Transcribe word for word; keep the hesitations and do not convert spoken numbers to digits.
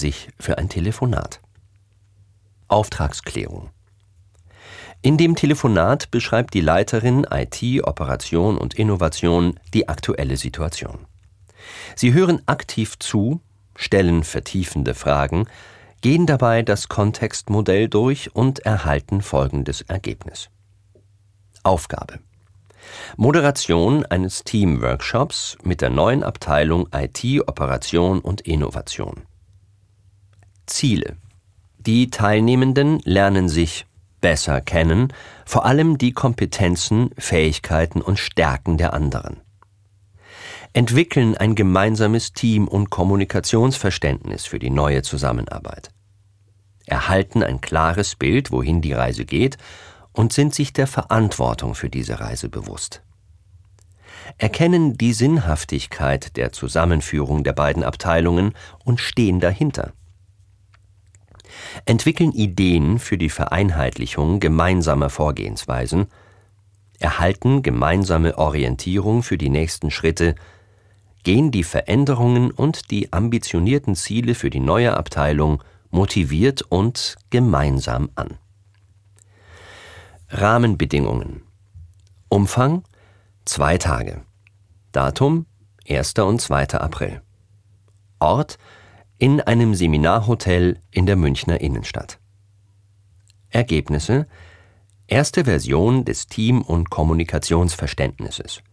sich für ein Telefonat. Auftragsklärung. In dem Telefonat beschreibt die Leiterin I T, Operation und Innovation die aktuelle Situation. Sie hören aktiv zu, stellen vertiefende Fragen, gehen dabei das Kontextmodell durch und erhalten folgendes Ergebnis. Aufgabe: Moderation eines Teamworkshops mit der neuen Abteilung I T, Operation und Innovation. Ziele: Die Teilnehmenden lernen sich besser kennen, vor allem die Kompetenzen, Fähigkeiten und Stärken der anderen. Entwickeln ein gemeinsames Team- und Kommunikationsverständnis für die neue Zusammenarbeit. Erhalten ein klares Bild, wohin die Reise geht, und sind sich der Verantwortung für diese Reise bewusst. Erkennen die Sinnhaftigkeit der Zusammenführung der beiden Abteilungen und stehen dahinter. Entwickeln Ideen für die Vereinheitlichung gemeinsamer Vorgehensweisen, erhalten gemeinsame Orientierung für die nächsten Schritte, gehen die Veränderungen und die ambitionierten Ziele für die neue Abteilung motiviert und gemeinsam an. Rahmenbedingungen: Umfang zwei Tage. Datum erster und zweiter April. Ort in einem Seminarhotel in der Münchner Innenstadt. Ergebnisse: Erste Version des Team- und Kommunikationsverständnisses.